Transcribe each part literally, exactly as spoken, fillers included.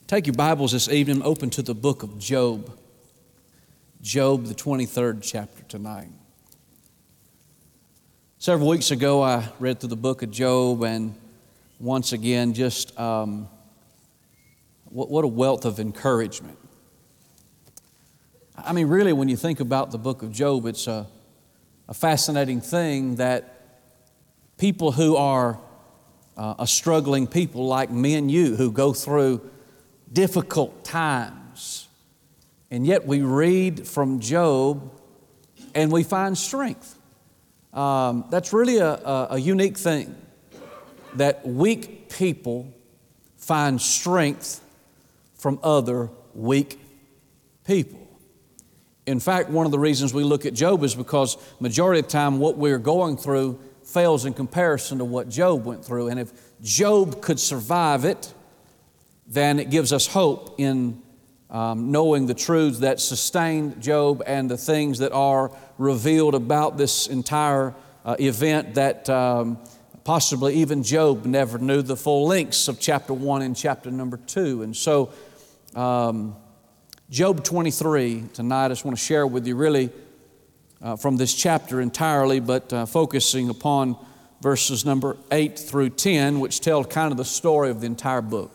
Take your Bibles this evening, open to the book of Job. Job, the twenty-third chapter tonight. Several weeks ago, I read through the book of Job, and once again, just um, what, what a wealth of encouragement. I mean, really, when you think about the book of Job, it's a, a fascinating thing that people who are uh, a struggling people like me and you, who go through difficult times, and yet we read from Job and we find strength. Um, that's really a, a, a unique thing, that weak people find strength from other weak people. In fact, one of the reasons we look at Job is because majority of the time what we're going through fails in comparison to what Job went through. And if Job could survive it, then it gives us hope in um, knowing the truths that sustained Job and the things that are revealed about this entire uh, event that um, possibly even Job never knew the full lengths of chapter one and chapter number two. And so um, Job twenty-three tonight, I just want to share with you really uh, from this chapter entirely, but uh, focusing upon verses number eight through ten, which tell kind of the story of the entire book.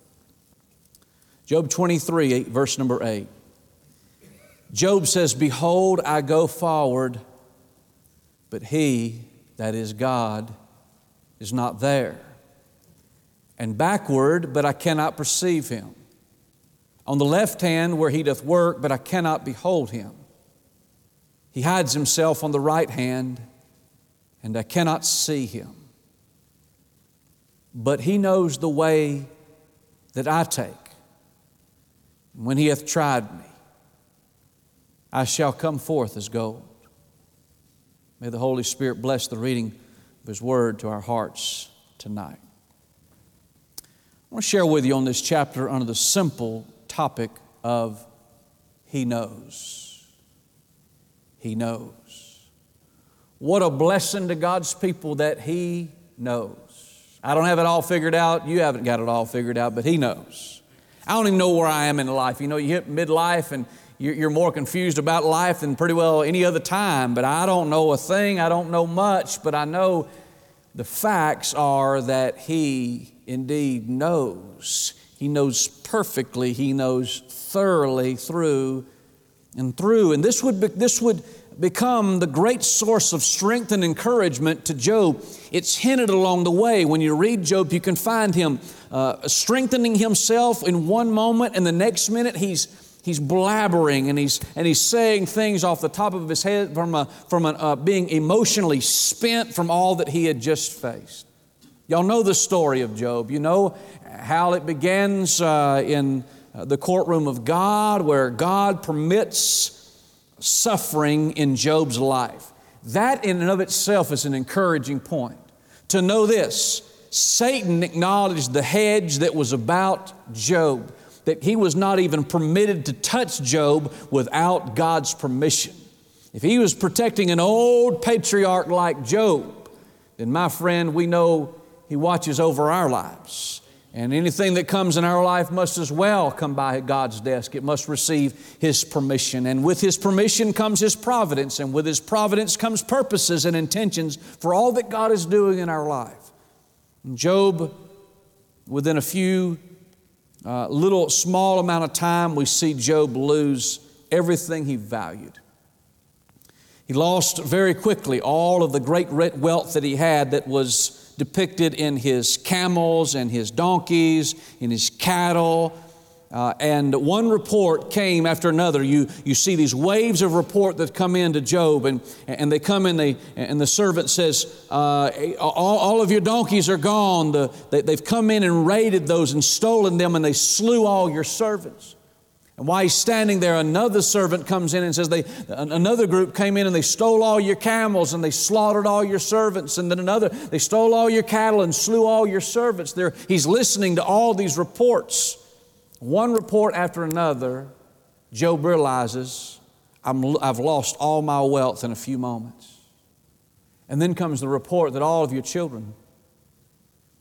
Job twenty-three, verse number eight. Job says, "Behold, I go forward, but He, that is God, is not there. And backward, but I cannot perceive Him. On the left hand where He doth work, but I cannot behold Him. He hides Himself on the right hand, and I cannot see Him. But He knows the way that I take. When He hath tried me, I shall come forth as gold." May the Holy Spirit bless the reading of His Word to our hearts tonight. I want to share with you on this chapter under the simple topic of He knows. He knows. What a blessing to God's people that He knows. I don't have it all figured out. You haven't got it all figured out, but He knows. I don't even know where I am in life. You know, you hit midlife and you're more confused about life than pretty well any other time. But I don't know a thing. I don't know much. But I know the facts are that He indeed knows. He knows perfectly. He knows thoroughly through and through. And this would be, this would become the great source of strength and encouragement to Job. It's hinted along the way. When you read Job, you can find him uh, strengthening himself in one moment, and the next minute he's he's blabbering and he's and he's saying things off the top of his head from a, from a, uh, being emotionally spent from all that he had just faced. Y'all know the story of Job. You know how it begins uh, in the courtroom of God, where God permits suffering in Job's life. That in and of itself is an encouraging point. To know this, Satan acknowledged the hedge that was about Job, that he was not even permitted to touch Job without God's permission. If he was protecting an old patriarch like Job, then my friend, we know He watches over our lives. And anything that comes in our life must as well come by God's desk. It must receive His permission. And with His permission comes His providence. And with His providence comes purposes and intentions for all that God is doing in our life. And Job, within a few uh, little small amount of time, we see Job lose everything he valued. He lost very quickly all of the great wealth that he had that was depicted in his camels and his donkeys, in his cattle. Uh, and one report came after another. You, you see these waves of report that come into Job, and, and they come in, they, and the servant says, uh, all, all of your donkeys are gone. The, they, they've come in and raided those and stolen them, and they slew all your servants. And while he's standing there, another servant comes in and says, they, another group came in and they stole all your camels and they slaughtered all your servants. And then another, they stole all your cattle and slew all your servants. There, he's listening to all these reports. One report after another, Job realizes, I'm, I've lost all my wealth in a few moments. And then comes the report that all of your children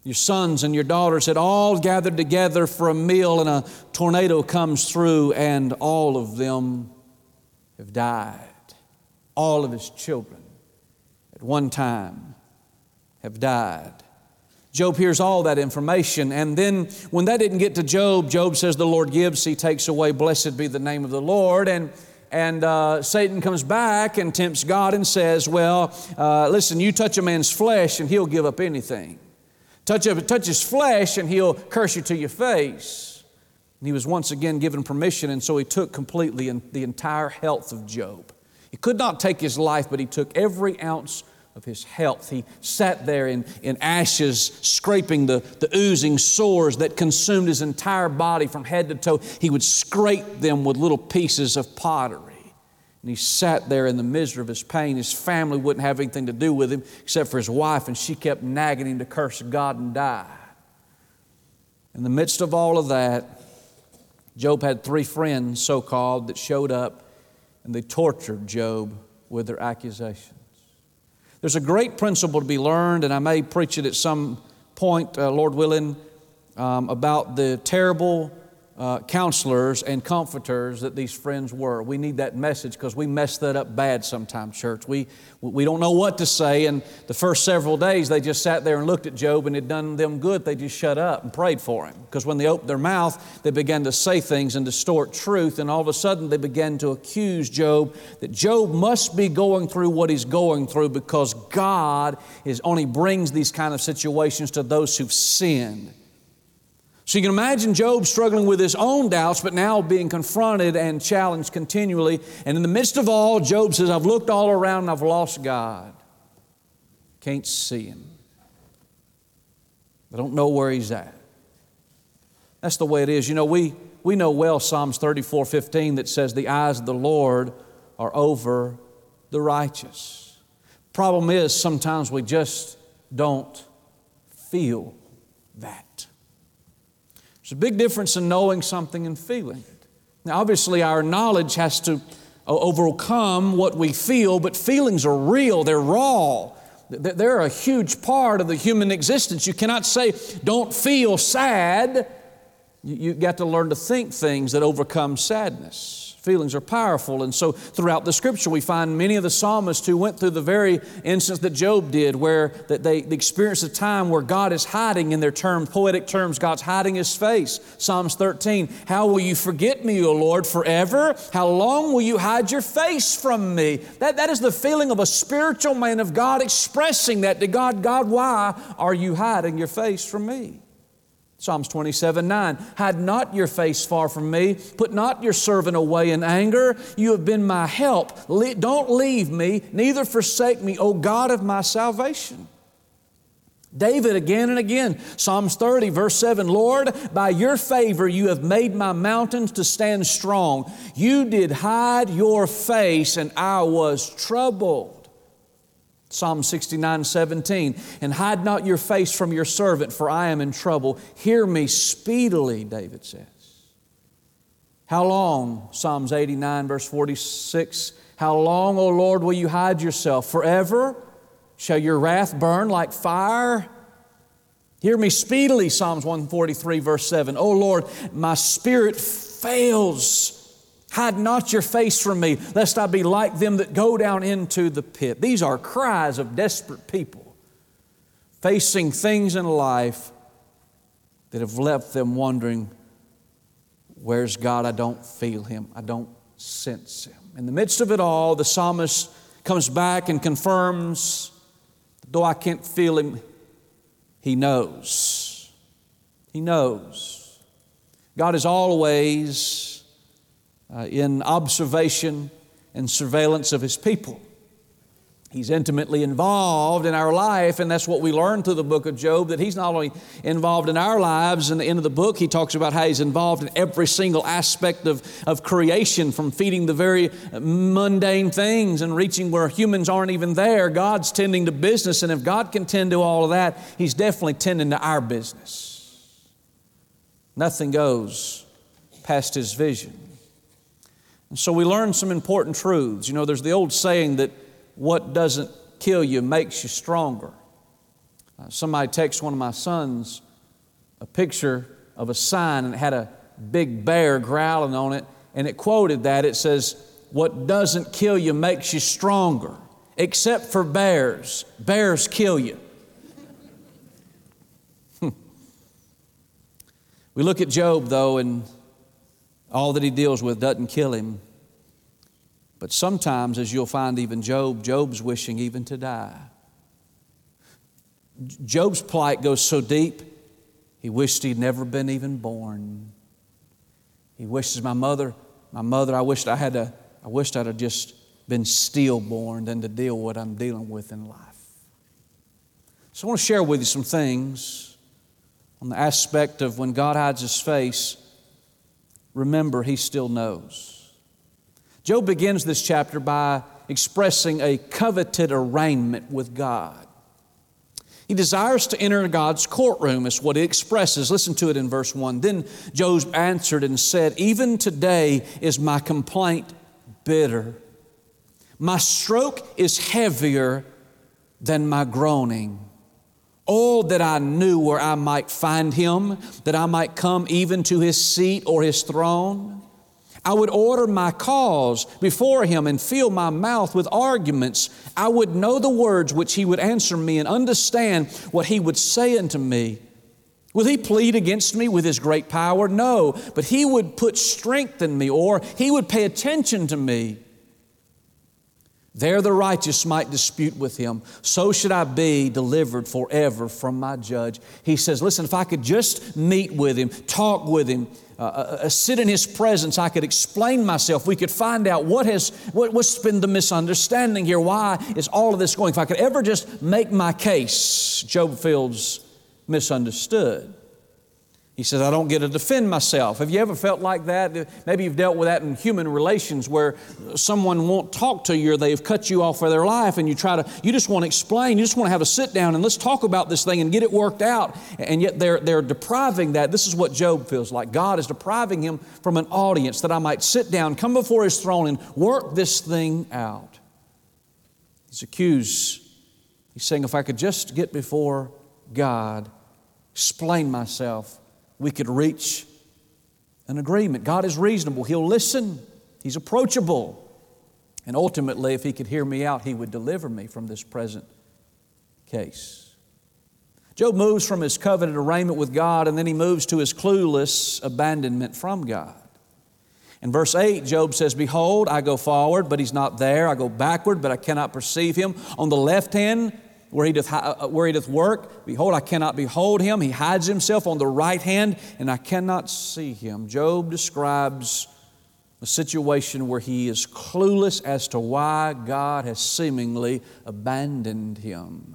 Your sons and your daughters had all gathered together for a meal, and a tornado comes through, and all of them have died. All of his children at one time have died. Job hears all that information, and then when that didn't get to Job, Job says, the Lord gives, He takes away, blessed be the name of the Lord. And And uh, Satan comes back and tempts God and says, well, uh, listen, you touch a man's flesh and he'll give up anything. Touch, a, touch his flesh and he'll curse you to your face. And he was once again given permission, and so he took completely in the entire health of Job. He could not take his life, but he took every ounce of his health. He sat there in, in ashes, scraping the, the oozing sores that consumed his entire body from head to toe. He would scrape them with little pieces of pottery. And he sat there in the misery of his pain. His family wouldn't have anything to do with him except for his wife, and she kept nagging him to curse God and die. In the midst of all of that, Job had three friends, so-called, that showed up, and they tortured Job with their accusations. There's a great principle to be learned, and I may preach it at some point, uh, Lord willing, um, about the terrible uh, counselors and comforters that these friends were. We need that message because we mess that up bad sometimes, church. We, we don't know what to say, and the first several days they just sat there and looked at Job, and it done them good. They just shut up and prayed for him, because when they opened their mouth, they began to say things and distort truth, and all of a sudden they began to accuse Job that Job must be going through what he's going through because God is only brings these kind of situations to those who've sinned. So you can imagine Job struggling with his own doubts, but now being confronted and challenged continually. And in the midst of all, Job says, I've looked all around and I've lost God. Can't see Him. I don't know where He's at. That's the way it is. You know, we, we know well Psalms thirty-four fifteen that says, the eyes of the Lord are over the righteous. Problem is, sometimes we just don't feel that. There's a big difference in knowing something and feeling it. Now, obviously, our knowledge has to overcome what we feel, but feelings are real. They're raw. They're a huge part of the human existence. You cannot say, don't feel sad. You've got to learn to think things that overcome sadness. Feelings are powerful, and so throughout the Scripture we find many of the psalmists who went through the very instance that Job did, where that they experienced a time where God is hiding, in their term, poetic terms, God's hiding His face. Psalms thirteen, how will you forget me, O Lord, forever? How long will you hide your face from me? That, that is the feeling of a spiritual man of God expressing that to God. God, why are you hiding your face from me? Psalms twenty-seven nine, hide not your face far from me. Put not your servant away in anger. You have been my help. Le- don't leave me, neither forsake me, O God of my salvation. David again and again, Psalms thirty verse seven, Lord, by your favor you have made my mountains to stand strong. You did hide your face and I was troubled. Psalm sixty-nine seventeen, and hide not your face from your servant, for I am in trouble. Hear me speedily, David says. How long, Psalms eighty-nine verse forty-six, how long, O Lord, will you hide yourself? Forever? Shall your wrath burn like fire? Hear me speedily, Psalms one forty-three verse seven. O Lord, my spirit fails. Hide not your face from me, lest I be like them that go down into the pit. These are cries of desperate people facing things in life that have left them wondering, where's God? I don't feel Him. I don't sense Him. In the midst of it all, the psalmist comes back and confirms, though I can't feel Him, He knows. He knows. God is always Uh, in observation and surveillance of His people. He's intimately involved in our life, and that's what we learn through the book of Job, that He's not only involved in our lives. In the end of the book, he talks about how He's involved in every single aspect of, of creation, from feeding the very mundane things and reaching where humans aren't even there. God's tending to business, and if God can tend to all of that, He's definitely tending to our business. Nothing goes past His vision. And so we learn some important truths. You know, there's the old saying that what doesn't kill you makes you stronger. Uh, somebody texted one of my sons a picture of a sign, and it had a big bear growling on it, and it quoted that. It says, "What doesn't kill you makes you stronger, except for bears. Bears kill you." We look at Job, though, and all that he deals with doesn't kill him. But sometimes, as you'll find even Job, Job's wishing even to die. Job's plight goes so deep, he wished he'd never been even born. He wishes, my mother, my mother, I wished I had a, I wished I'd have just been stillborn than to deal with what I'm dealing with in life. So I want to share with you some things on the aspect of when God hides His face, remember He still knows. Job begins this chapter by expressing a coveted arraignment with God. He desires to enter God's courtroom, is what he expresses. Listen to it in verse one. Then Job answered and said, "Even today is my complaint bitter. My stroke is heavier than my groaning. Oh, that I knew where I might find Him, that I might come even to His seat or His throne. I would order my cause before Him and fill my mouth with arguments. I would know the words which He would answer me and understand what He would say unto me. Will He plead against me with His great power? No, but He would put strength in me, or He would pay attention to me. There the righteous might dispute with Him. So should I be delivered forever from my judge." He says, listen, if I could just meet with Him, talk with Him, uh, uh, sit in His presence, I could explain myself. We could find out what has, what, what's been the misunderstanding here. Why is all of this going? If I could ever just make my case, Job feels misunderstood. He says, I don't get to defend myself. Have you ever felt like that? Maybe you've dealt with that in human relations where someone won't talk to you or they've cut you off for their life and you try to, you just want to explain, you just want to have a sit down and let's talk about this thing and get it worked out. And yet they're, they're depriving that. This is what Job feels like. God is depriving him from an audience that I might sit down, come before His throne and work this thing out. He's accused. He's saying, if I could just get before God, explain myself, we could reach an agreement. God is reasonable. He'll listen. He's approachable. And ultimately, if He could hear me out, He would deliver me from this present case. Job moves from his covenant arraignment with God, and then he moves to his clueless abandonment from God. In verse eight, Job says, "Behold, I go forward, but He's not there. I go backward, but I cannot perceive Him. On the left hand, Where he, doth, where he doth work, behold, I cannot behold Him. He hides Himself on the right hand, and I cannot see Him." Job describes a situation where he is clueless as to why God has seemingly abandoned him.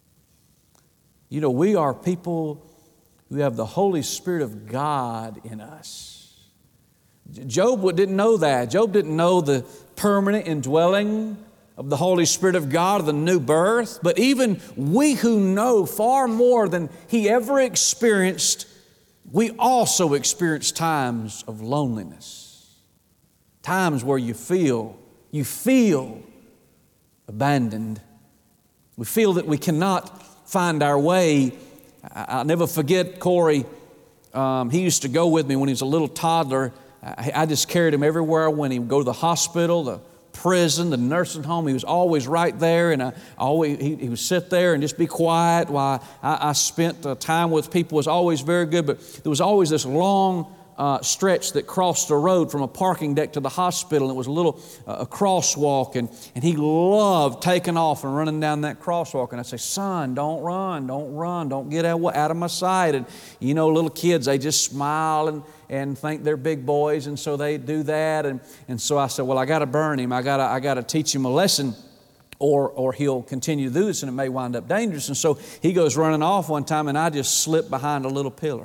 You know, we are people who have the Holy Spirit of God in us. Job didn't know that. Job didn't know the permanent indwelling of the Holy Spirit of God, of the new birth. But even we who know far more than he ever experienced, we also experience times of loneliness. Times where you feel, you feel abandoned. We feel that we cannot find our way. I'll never forget Corey. Um, he used to go with me when he was a little toddler. I, I just carried him everywhere I went. He would go to the hospital, the prison, the nursing home. He was always right there, and I always he, he would sit there and just be quiet while I, I spent uh, time with people. It was always very good, but there was always this long uh, stretch that crossed the road from a parking deck to the hospital, and it was a little uh, a crosswalk, and, and he loved taking off and running down that crosswalk. And I'd say, "Son, don't run, don't run, don't get out, out of my sight." And you know, little kids, they just smile and and think they're big boys, and so they do that. And, and so I said, well, I got to burn him. I got to I got to teach him a lesson, or or he'll continue to do this, and it may wind up dangerous. And so he goes running off one time, and I just slipped behind a little pillar.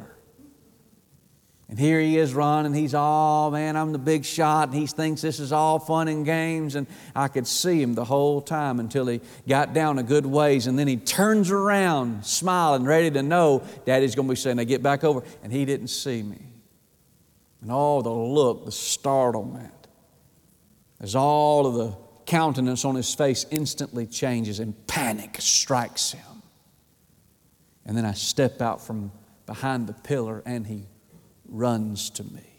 And here he is running. He's all, man, I'm the big shot. And he thinks this is all fun and games. And I could see him the whole time until he got down a good ways. And then he turns around, smiling, ready to know Daddy's going to be saying, "Now get back over." And he didn't see me. And all the look, the startlement, as all of the countenance on his face instantly changes and panic strikes him. And then I step out from behind the pillar and He runs to me.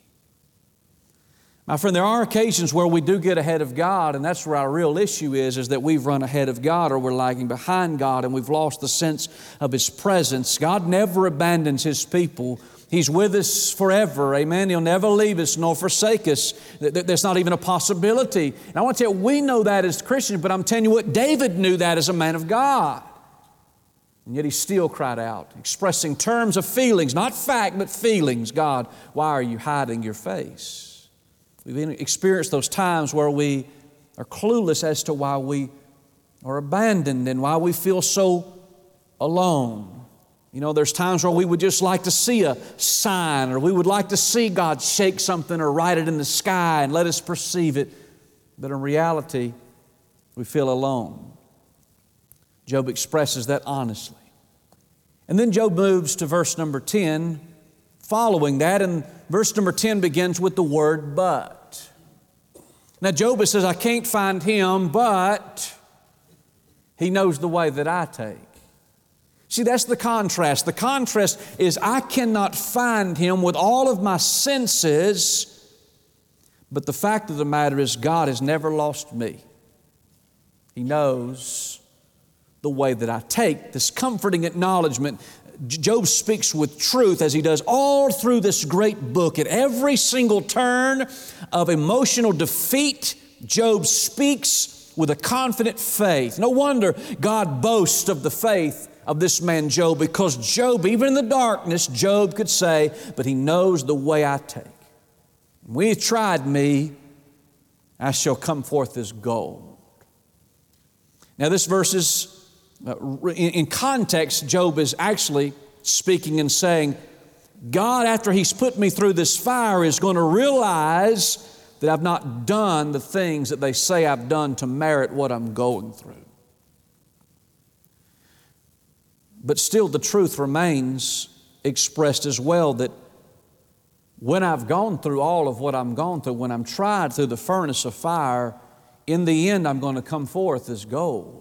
My friend, there are occasions where we do get ahead of God, and that's where our real issue is, is that we've run ahead of God or we're lagging behind God and we've lost the sense of His presence. God never abandons His people. He's with us forever, amen. He'll never leave us nor forsake us. There's not even a possibility. And I want to tell you, we know that as Christians, but I'm telling you what, David knew that as a man of God. And yet he still cried out, expressing terms of feelings, not fact, but feelings. God, why are you hiding your face? We've experienced those times where we are clueless as to why we are abandoned and why we feel so alone. You know, there's times where we would just like to see a sign, or we would like to see God shake something or write it in the sky and let us perceive it. But in reality, we feel alone. Job expresses that honestly. And then Job moves to verse number ten following that, and verse number ten begins with the word but. Now Job says, I can't find Him, but He knows the way that I take. See, that's the contrast. The contrast is I cannot find Him with all of my senses, but the fact of the matter is God has never lost me. He knows the way that I take. This comforting acknowledgement, Job speaks with truth as he does all through this great book. At every single turn of emotional defeat, Job speaks with a confident faith. No wonder God boasts of the faith of this man Job, because Job, even in the darkness, Job could say, but He knows the way I take. When He tried me, I shall come forth as gold. Now this verse is Uh, in, in context, Job is actually speaking and saying, God, after He's put me through this fire, is going to realize that I've not done the things that they say I've done to merit what I'm going through. But still the truth remains expressed as well, that when I've gone through all of what I'm gone through, when I'm tried through the furnace of fire, in the end I'm going to come forth as gold.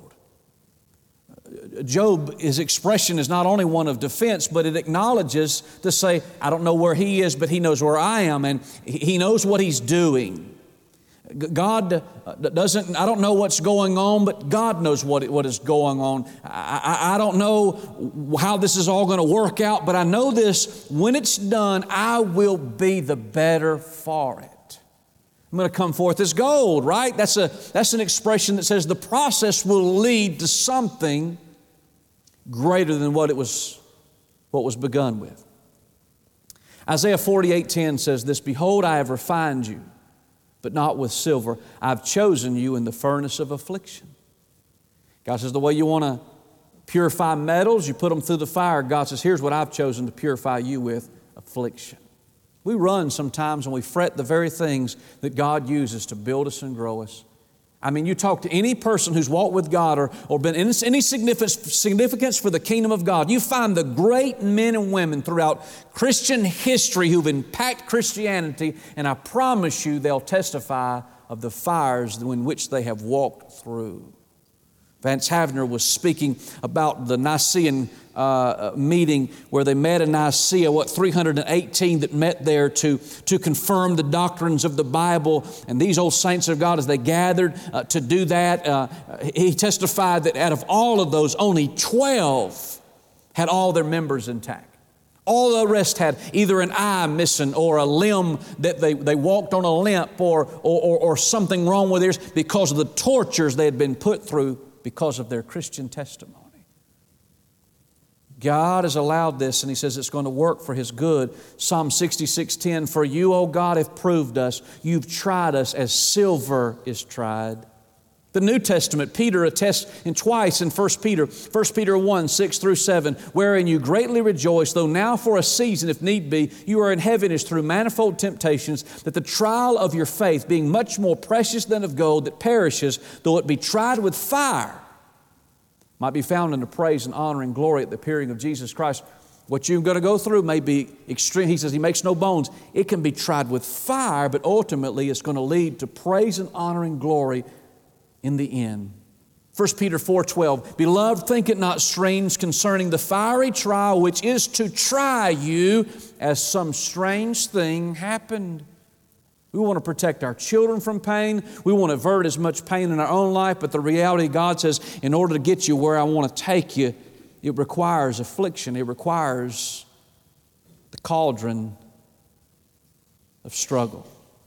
Job, his expression is not only one of defense, but it acknowledges to say, I don't know where he is, but He knows where I am, and He knows what He's doing. God doesn't, I don't know what's going on, but God knows what, what is going on. I, I, I don't know how this is all going to work out, but I know this, when it's done, I will be the better for it. I'm going to come forth as gold, right? That's a that's an expression that says the process will lead to something greater than what it was what was begun with. Isaiah forty-eight ten says this, Behold, I have refined you, but not with silver. I've chosen you in the furnace of affliction. God says the way you want to purify metals, you put them through the fire. God says, here's what I've chosen to purify you with, affliction. We run sometimes and we fret the very things that God uses to build us and grow us. I mean, you talk to any person who's walked with God or, or been in any significance, significance for the kingdom of God. You find the great men and women throughout Christian history who've impacted Christianity, and I promise you they'll testify of the fires in which they have walked through. Vance Havner was speaking about the Nicene uh, meeting where they met in Nicaea, what, three hundred eighteen that met there to, to confirm the doctrines of the Bible. And these old saints of God, as they gathered uh, to do that, uh, he testified that out of all of those, only twelve had all their members intact. All the rest had either an eye missing or a limb that they, they walked on a limp or, or, or, or something wrong with theirs because of the tortures they had been put through because of their Christian testimony. God has allowed this, and He says it's going to work for His good. Psalm sixty-six ten, For you, O God, have proved us. You've tried us as silver is tried. The New Testament, Peter attests in twice in First Peter, First Peter one, six through seven, wherein you greatly rejoice, though now for a season, if need be, you are in heaviness through manifold temptations, that the trial of your faith, being much more precious than of gold that perishes, though it be tried with fire, might be found in the praise and honor and glory at the appearing of Jesus Christ. What you're going to go through may be extreme. He says He makes no bones. It can be tried with fire, but ultimately it's going to lead to praise and honor and glory in the end. First Peter four twelve, Beloved, think it not strange concerning the fiery trial which is to try you, as some strange thing happened. We want to protect our children from pain. We want to avert as much pain in our own life, but the reality, God says, in order to get you where I want to take you, it requires affliction. It requires the cauldron of struggle.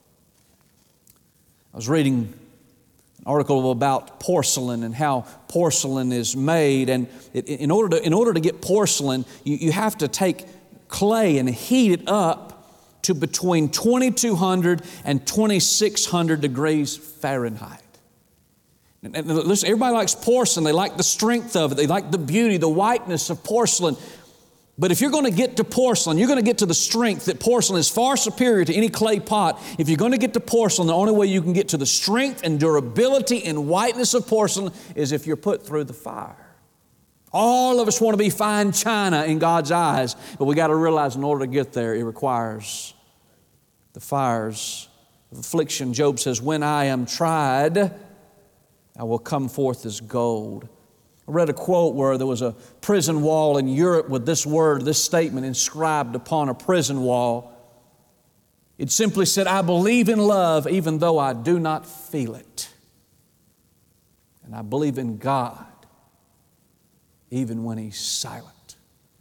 I was reading an article about porcelain and how porcelain is made. And it, in, order to, in order to get porcelain, you, you have to take clay and heat it up to between twenty-two hundred and twenty-six hundred degrees Fahrenheit. And, and listen, everybody likes porcelain. They like the strength of it. They like the beauty, the whiteness of porcelain. But if you're going to get to porcelain, you're going to get to the strength that porcelain is far superior to any clay pot. If you're going to get to porcelain, the only way you can get to the strength and durability and whiteness of porcelain is if you're put through the fire. All of us want to be fine china in God's eyes, but we got to realize in order to get there, it requires the fires of affliction. Job says, when I am tried, I will come forth as gold. I read a quote where there was a prison wall in Europe with this word, this statement inscribed upon a prison wall. It simply said, I believe in love even though I do not feel it. And I believe in God even when He's silent.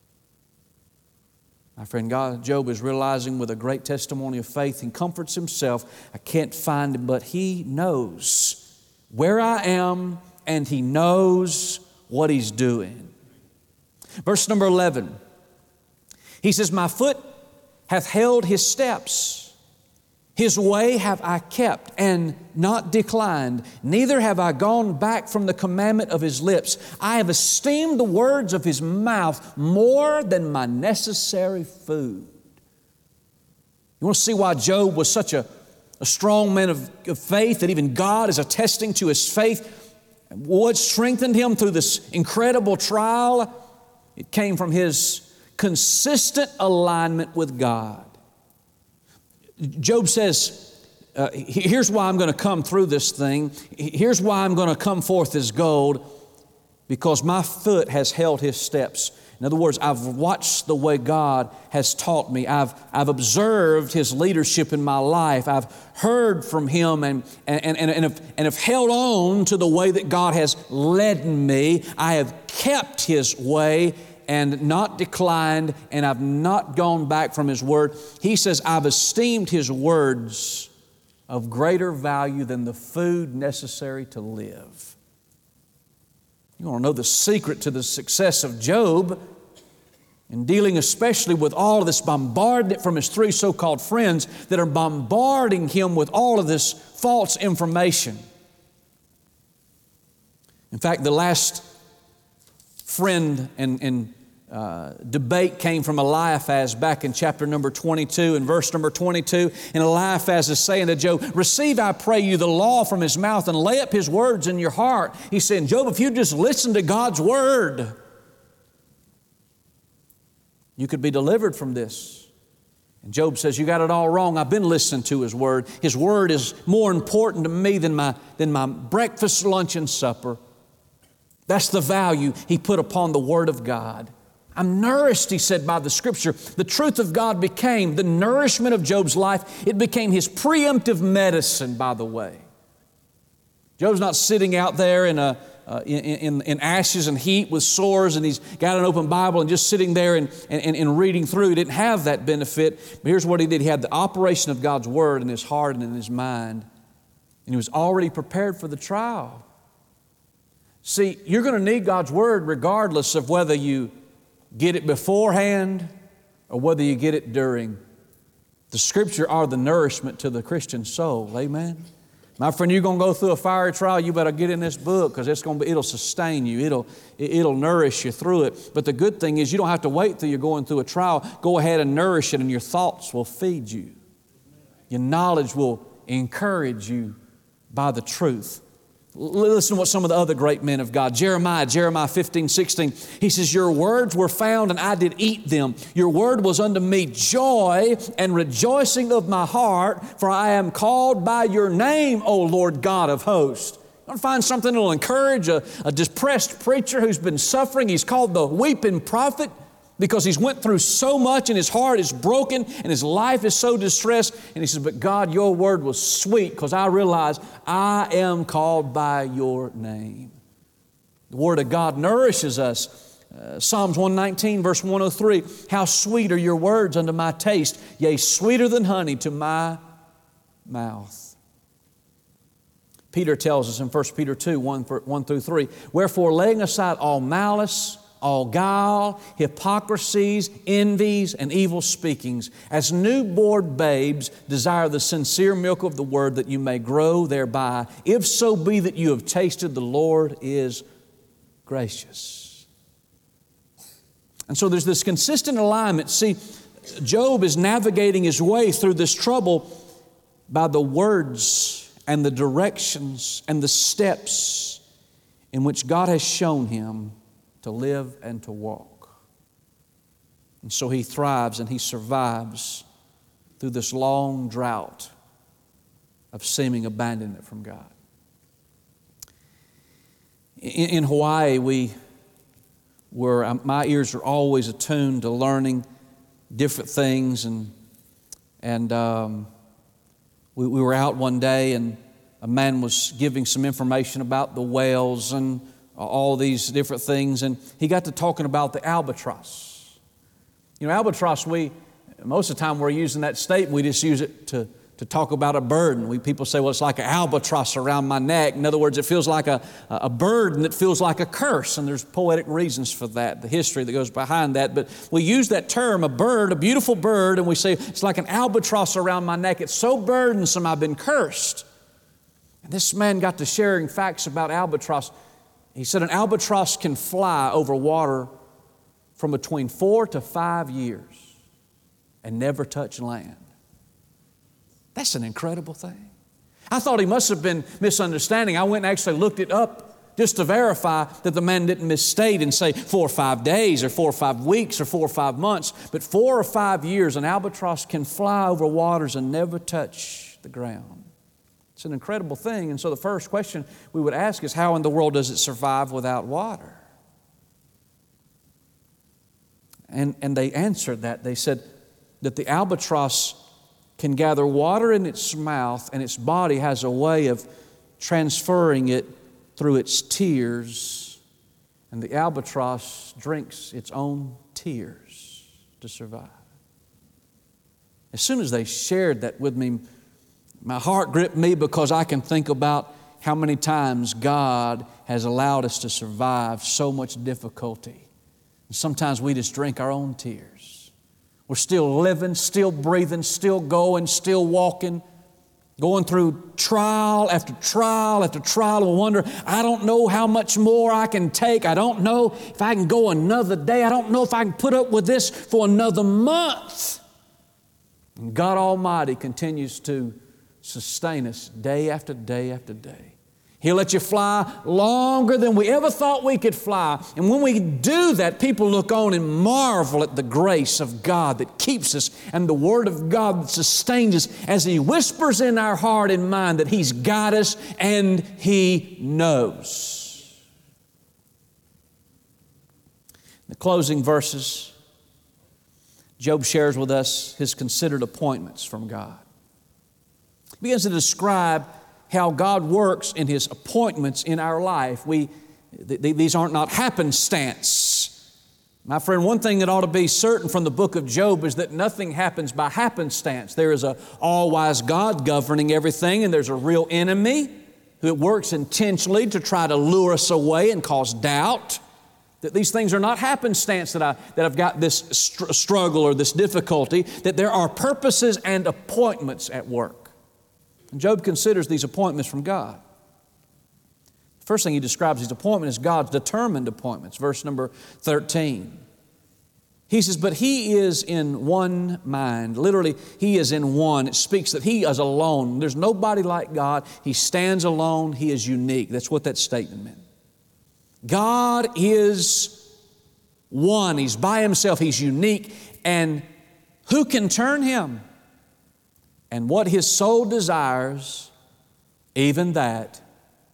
My friend, God, Job is realizing with a great testimony of faith, he comforts himself. I can't find Him, but He knows where I am and He knows what He's doing. Verse number eleven, he says, my foot hath held His steps. His way have I kept and not declined. Neither have I gone back from the commandment of His lips. I have esteemed the words of His mouth more than my necessary food. You want to see why Job was such a, a strong man of, of faith, that even God is attesting to his faith? What strengthened him through this incredible trial? It came from his consistent alignment with God. Job says, uh, here's why I'm going to come through this thing. Here's why I'm going to come forth as gold, because my foot has held His steps. In other words, I've watched the way God has taught me. I've, I've observed His leadership in my life. I've heard from Him and, and, and, and, have, and have held on to the way that God has led me. I have kept His way and not declined, and I've not gone back from His word. He says, I've esteemed His words of greater value than the food necessary to live. You want to know the secret to the success of Job in dealing especially with all of this bombardment from his three so-called friends that are bombarding him with all of this false information. In fact, the last friend and, and uh, debate came from Eliphaz back in chapter number twenty-two and verse number twenty-two. And Eliphaz is saying to Job, receive, I pray you, the law from His mouth and lay up His words in your heart. He's saying, Job, if you just listen to God's word, you could be delivered from this. And Job says, you got it all wrong. I've been listening to His word. His word is more important to me than my, than my breakfast, lunch, and supper. That's the value He put upon the Word of God. I'm nourished, he said, by the Scripture. The truth of God became the nourishment of Job's life. It became his preemptive medicine, by the way. Job's not sitting out there in, a, uh, in, in, in ashes and heat with sores, and he's got an open Bible and just sitting there and, and, and reading through. He didn't have that benefit. But here's what he did. He had the operation of God's Word in his heart and in his mind. And he was already prepared for the trial. See, you're going to need God's Word regardless of whether you get it beforehand or whether you get it during. The Scripture are the nourishment to the Christian soul. Amen? My friend, you're going to go through a fiery trial, you better get in this book, because it's going to be, it'll sustain you. It'll, it'll nourish you through it. But the good thing is you don't have to wait till you're going through a trial. Go ahead and nourish it, and your thoughts will feed you. Your knowledge will encourage you by the truth. Listen to what some of the other great men of God, Jeremiah, Jeremiah fifteen, sixteen, he says, your words were found and I did eat them. Your word was unto me joy and rejoicing of my heart, for I am called by your name, O Lord God of hosts. I want to find something that will encourage a, a depressed preacher who's been suffering. He's called the weeping prophet because he's went through so much and his heart is broken and his life is so distressed. And he says, but God, your word was sweet because I realize I am called by your name. The word of God nourishes us. Uh, Psalms one nineteen, verse one oh three, how sweet are your words unto my taste, yea, sweeter than honey to my mouth. Peter tells us in First Peter two, one through three, wherefore laying aside all malice, all guile, hypocrisies, envies, and evil speakings, as newborn babes desire the sincere milk of the word that you may grow thereby, if so be that you have tasted the Lord is gracious. And so there's this consistent alignment. See, Job is navigating his way through this trouble by the words and the directions and the steps in which God has shown him to live and to walk. And so he thrives and he survives through this long drought of seeming abandonment from God. In, in Hawaii, we were, my ears are always attuned to learning different things, and and um, we, we were out one day, and a man was giving some information about the whales and all these different things, and he got to talking about the albatross. You know, albatross, we, most of the time we're using that statement, we just use it to, to talk about a burden. We, people say, well, it's like an albatross around my neck. In other words, it feels like a, a burden that feels like a curse, and there's poetic reasons for that, the history that goes behind that. But we use that term, a bird, a beautiful bird, and we say, it's like an albatross around my neck. It's so burdensome, I've been cursed. And this man got to sharing facts about albatross. He said an albatross can fly over water from between four to five years and never touch land. That's an incredible thing. I thought he must have been misunderstanding. I went and actually looked it up just to verify that the man didn't misstate and say four or five days or four or five weeks or four or five months. But four or five years, an albatross can fly over waters and never touch the ground. It's an incredible thing. And so the first question we would ask is, how in the world does it survive without water? And, and they answered that. They said that the albatross can gather water in its mouth, and its body has a way of transferring it through its tears, and the albatross drinks its own tears to survive. As soon as they shared that with me, my heart gripped me, because I can think about how many times God has allowed us to survive so much difficulty. And sometimes we just drink our own tears. We're still living, still breathing, still going, still walking, going through trial after trial after trial, and wonder, I don't know how much more I can take. I don't know if I can go another day. I don't know if I can put up with this for another month. And God Almighty continues to sustain us day after day after day. He'll let you fly longer than we ever thought we could fly. And when we do that, people look on and marvel at the grace of God that keeps us, and the Word of God that sustains us as He whispers in our heart and mind that He's got us and He knows. In the closing verses, Job shares with us his considered appointments from God. He begins to describe how God works in His appointments in our life. We, th- th- these aren't not happenstance. My friend, one thing that ought to be certain from the book of Job is that nothing happens by happenstance. There is an all-wise God governing everything, and there's a real enemy who works intentionally to try to lure us away and cause doubt. That these things are not happenstance, that, I, that I've got this str- struggle or this difficulty, that there are purposes and appointments at work. And Job considers these appointments from God. The first thing he describes his appointment is God's determined appointments. Verse number thirteen. He says, but He is in one mind. Literally, He is in one. It speaks that He is alone. There's nobody like God. He stands alone. He is unique. That's what that statement meant. God is one. He's by Himself. He's unique. And who can turn Him? And what His soul desires, even that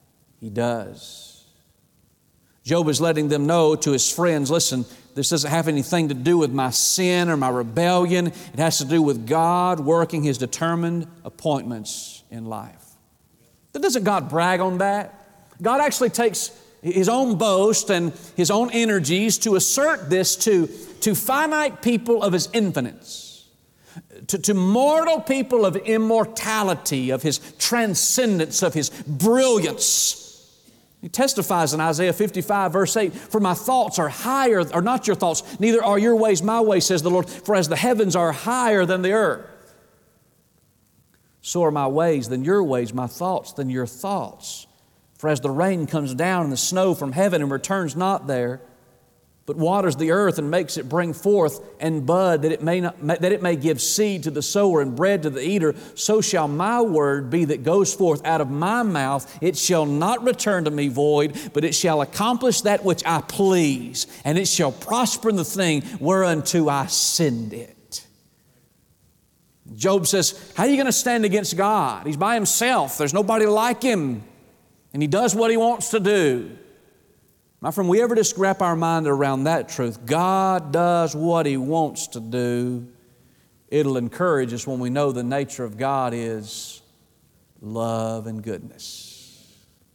He does. Job is letting them know to his friends, listen, this doesn't have anything to do with my sin or my rebellion. It has to do with God working His determined appointments in life. But doesn't God brag on that? God actually takes His own boast and His own energies to assert this to, to finite people of His infiniteness, to, to mortal people of immortality, of His transcendence, of His brilliance. He testifies in Isaiah fifty-five, verse eight, for my thoughts are higher, are not your thoughts, neither are your ways my ways, says the Lord. For as the heavens are higher than the earth, so are my ways than your ways, my thoughts than your thoughts. For as the rain comes down and the snow from heaven and returns not there, but waters the earth and makes it bring forth and bud, that it may not, that it may give seed to the sower and bread to the eater, so shall my word be that goes forth out of my mouth. It shall not return to me void, but it shall accomplish that which I please, and it shall prosper in the thing whereunto I send it. Job says, how are you going to stand against God? He's by Himself. There's nobody like Him, and He does what He wants to do. My friend, we ever just wrap our mind around that truth, God does what He wants to do, it'll encourage us when we know the nature of God is love and goodness.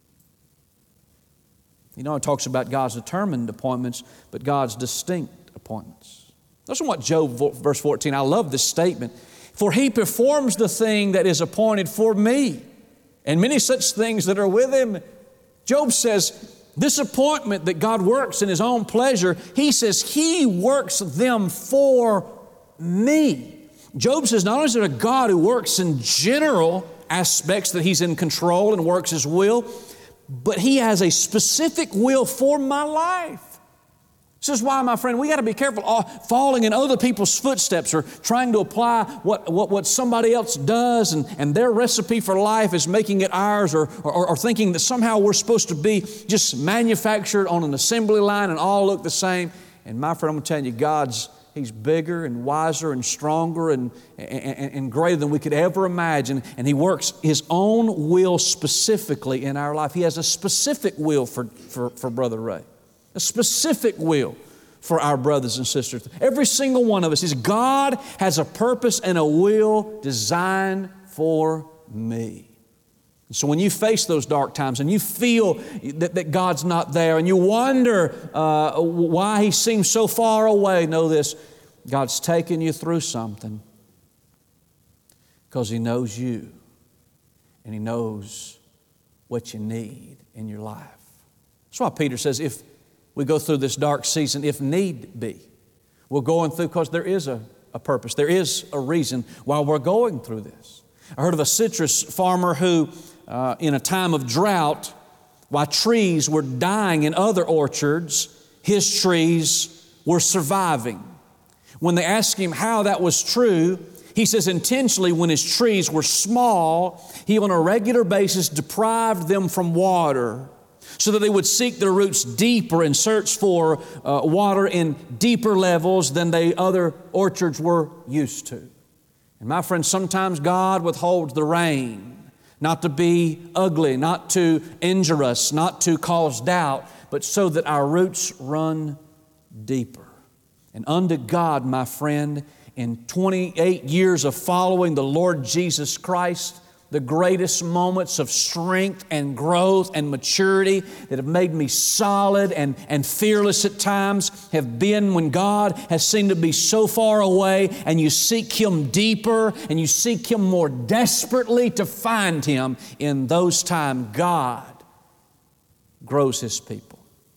You know, it talks about God's determined appointments, but God's distinct appointments. Listen to what Job, verse fourteen, I love this statement. For He performs the thing that is appointed for me, and many such things that are with Him. Job says, this appointment that God works in His own pleasure, he says He works them for me. Job says not only is there a God who works in general aspects that He's in control and works His will, but He has a specific will for my life. This is why, my friend, we got to be careful falling in other people's footsteps or trying to apply what, what, what somebody else does and, and their recipe for life is making it ours, or, or, or thinking that somehow we're supposed to be just manufactured on an assembly line and all look the same. And my friend, I'm going to tell you, God's, He's bigger and wiser and stronger and, and, and greater than we could ever imagine. And He works His own will specifically in our life. He has a specific will for, for, for Brother Ray. A specific will for our brothers and sisters. Every single one of us is God has a purpose and a will designed for me. And so when you face those dark times and you feel that, that God's not there and you wonder uh, why He seems so far away, know this, God's taking you through something because He knows you and He knows what you need in your life. That's why Peter says, if we go through this dark season, if need be, we're going through because there is a, a purpose. There is a reason why we're going through this. I heard of a citrus farmer who, uh, in a time of drought, while trees were dying in other orchards, his trees were surviving. When they asked him how that was true, he says intentionally when his trees were small, he on a regular basis deprived them from water, so that they would seek their roots deeper and search for uh, water in deeper levels than they other orchards were used to. And my friends, sometimes God withholds the rain, not to be ugly, not to injure us, not to cause doubt, but so that our roots run deeper. And unto God, my friend, in twenty-eight years of following the Lord Jesus Christ, the greatest moments of strength and growth and maturity that have made me solid and, and fearless at times have been when God has seemed to be so far away and you seek Him deeper and you seek Him more desperately to find Him. In those times, God grows His people.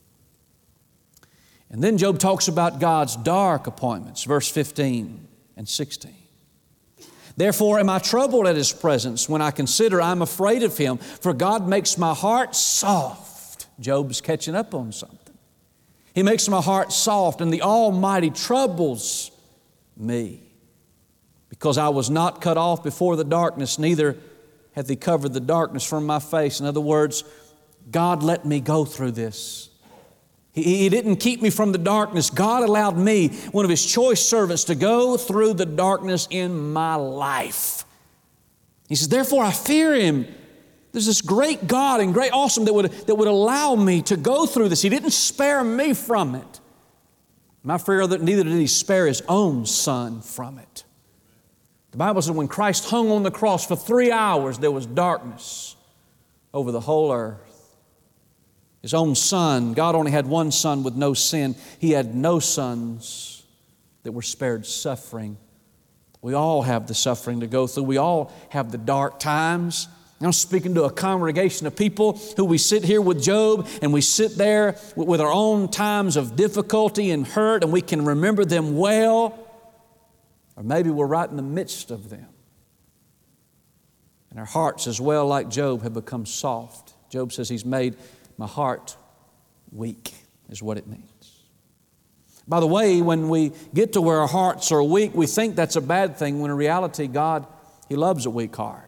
And then Job talks about God's dark appointments, verse fifteen and sixteen. Therefore am I troubled at His presence when I consider I'm afraid of Him, for God makes my heart soft. Job's catching up on something. He makes my heart soft, and the Almighty troubles me, because I was not cut off before the darkness, neither hath He covered the darkness from my face. In other words, God let me go through this. He, he didn't keep me from the darkness. God allowed me, one of His choice servants, to go through the darkness in my life. He says, therefore I fear Him. There's this great God and great awesome that would, that would allow me to go through this. He didn't spare me from it. My fear that neither did He spare His own Son from it. The Bible says when Christ hung on the cross for three hours, there was darkness over the whole earth. His own Son, God only had one Son with no sin. He had no sons that were spared suffering. We all have the suffering to go through. We all have the dark times. I'm speaking to a congregation of people who we sit here with Job and we sit there with our own times of difficulty and hurt and we can remember them well. Or maybe we're right in the midst of them. And our hearts as well, like Job, have become soft. Job says He's made my heart weak, is what it means. By the way, when we get to where our hearts are weak, we think that's a bad thing when in reality God, He loves a weak heart.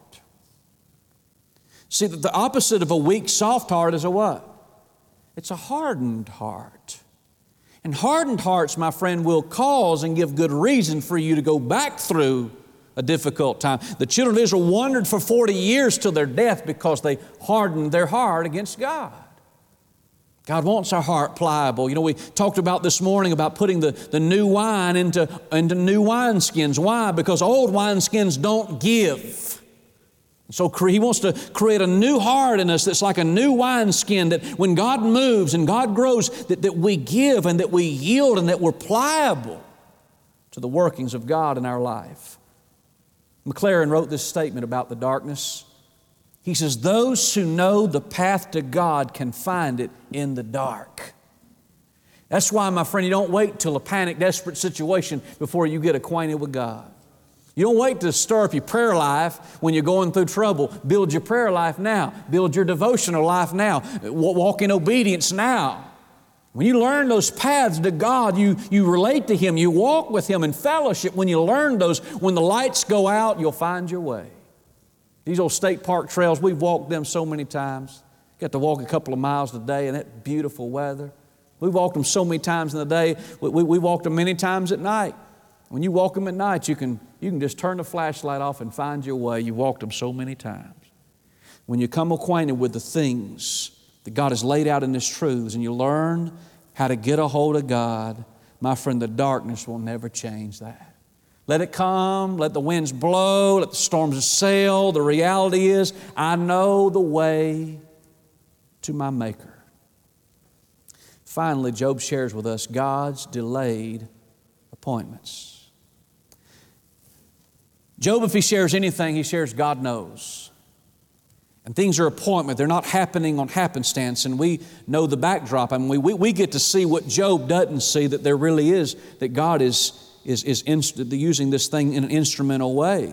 See, the opposite of a weak, soft heart is a what? It's a hardened heart. And hardened hearts, my friend, will cause and give good reason for you to go back through a difficult time. The children of Israel wandered for forty years till their death because they hardened their heart against God. God wants our heart pliable. You know, we talked about this morning about putting the, the new wine into, into new wineskins. Why? Because old wineskins don't give. So He wants to create a new heart in us that's like a new wineskin, that when God moves and God grows, that, that we give and that we yield and that we're pliable to the workings of God in our life. McLaren wrote this statement about the darkness. He says, those who know the path to God can find it in the dark. That's why, my friend, you don't wait till a panic, desperate situation before you get acquainted with God. You don't wait to stir up your prayer life when you're going through trouble. Build your prayer life now. Build your devotional life now. Walk in obedience now. When you learn those paths to God, you, you relate to Him. You walk with Him in fellowship. When you learn those, when the lights go out, you'll find your way. These old state park trails, we've walked them so many times. Got to walk a couple of miles a day in that beautiful weather. We've walked them so many times in the day. We, we, we walked them many times at night. When you walk them at night, you can, you can just turn the flashlight off and find your way. You walked them so many times. When you come acquainted with the things that God has laid out in His truths and you learn how to get a hold of God, my friend, the darkness will never change that. Let it come, let the winds blow, let the storms assail. The reality is, I know the way to my Maker. Finally, Job shares with us God's delayed appointments. Job, if he shares anything, he shares God knows. And things are appointment. They're not happening on happenstance. And we know the backdrop. I mean, we, we, we get to see what Job doesn't see, that there really is, that God is, is, is inst- using this thing in an instrumental way.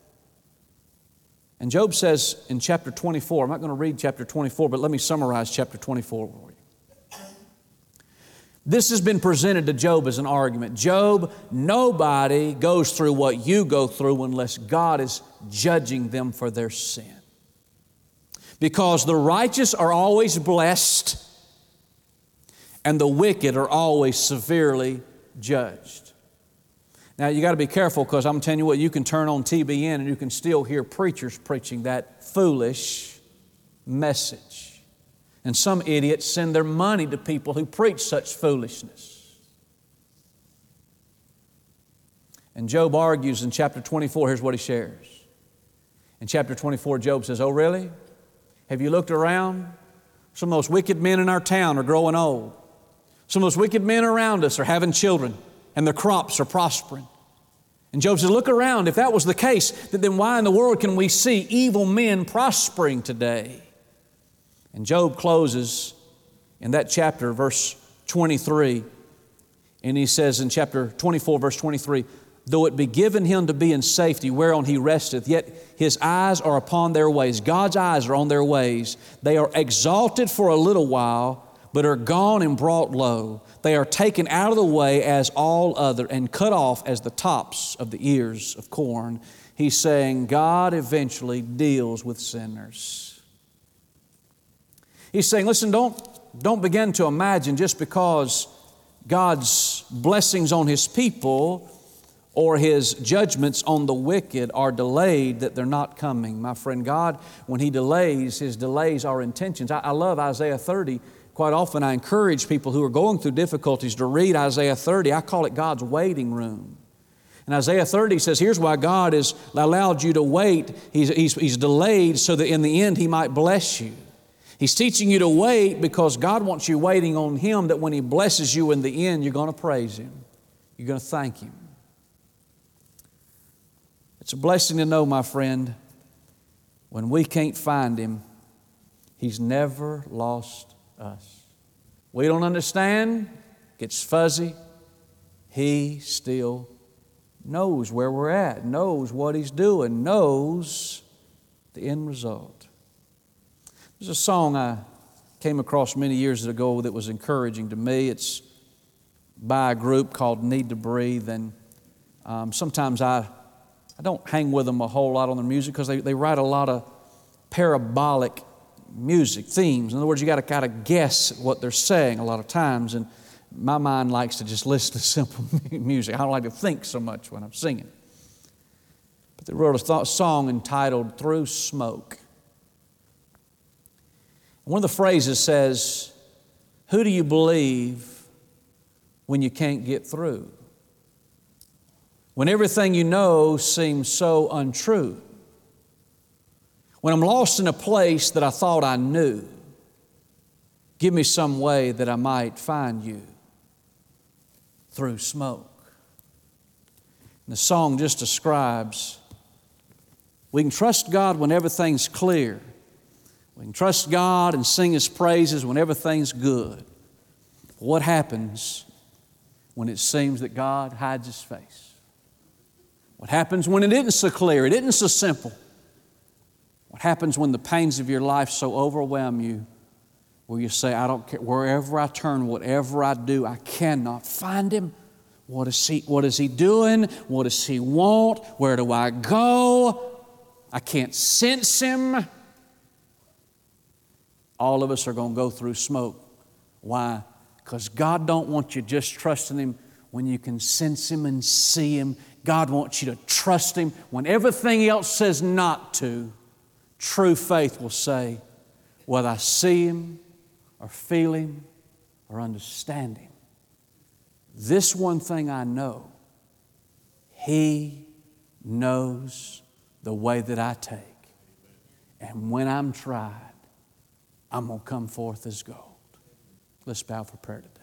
And Job says in chapter twenty-four, I'm not going to read chapter twenty-four, but let me summarize chapter twenty-four for you. This has been presented to Job as an argument. Job, nobody goes through what you go through unless God is judging them for their sin. Because the righteous are always blessed and the wicked are always severely judged. Now you got to be careful, because I'm telling you what, you can turn on T B N and you can still hear preachers preaching that foolish message. And some idiots send their money to people who preach such foolishness. And Job argues in chapter twenty-four, here's what he shares. In chapter twenty-four, Job says, oh really? Have you looked around? Some of those wicked men in our town are growing old. Some of those wicked men around us are having children and their crops are prospering. And Job says, look around. If that was the case, then why in the world can we see evil men prospering today? And Job closes in that chapter, verse twenty-three, and he says in chapter twenty-four, verse twenty-three, though it be given him to be in safety whereon he resteth, yet his eyes are upon their ways. God's eyes are on their ways. They are exalted for a little while, but are gone and brought low. They are taken out of the way as all other and cut off as the tops of the ears of corn. He's saying God eventually deals with sinners. He's saying, listen, don't, don't begin to imagine just because God's blessings on His people or His judgments on the wicked are delayed, that they're not coming. My friend, God, when He delays, His delays are intentions. I, I love Isaiah thirty. Quite often I encourage people who are going through difficulties to read Isaiah thirty. I call it God's waiting room. And Isaiah thirty says, here's why God has allowed you to wait. He's, he's, he's delayed so that in the end He might bless you. He's teaching you to wait because God wants you waiting on Him, that when He blesses you in the end, you're going to praise Him. You're going to thank Him. It's a blessing to know, my friend, when we can't find Him, He's never lost us. We don't understand, gets fuzzy. He still knows where we're at, knows what He's doing, knows the end result. There's a song I came across many years ago that was encouraging to me. It's by a group called Need to Breathe, and um, sometimes I, I don't hang with them a whole lot on their music because they, they write a lot of parabolic music, themes. In other words, you got to kind of guess what they're saying a lot of times, and my mind likes to just listen to simple music. I don't like to think so much when I'm singing. But they wrote a th- song entitled Through Smoke. One of the phrases says, who do you believe when you can't get through? When everything you know seems so untrue? When I'm lost in a place that I thought I knew, give me some way that I might find you through smoke. And the song just describes, we can trust God when everything's clear. We can trust God and sing His praises when everything's good. What happens when it seems that God hides His face? What happens when it isn't so clear, it isn't so simple? What happens when the pains of your life so overwhelm you, where you say, I don't care, wherever I turn, whatever I do, I cannot find Him? What is He, what is He doing? What does He want? Where do I go? I can't sense Him. All of us are going to go through smoke. Why? Because God don't want you just trusting Him when you can sense Him and see Him. God wants you to trust Him when everything else says not to. True faith will say, whether I see Him or feel Him or understand Him, this one thing I know, He knows the way that I take. And when I'm tried, I'm going to come forth as gold. Let's bow for prayer today.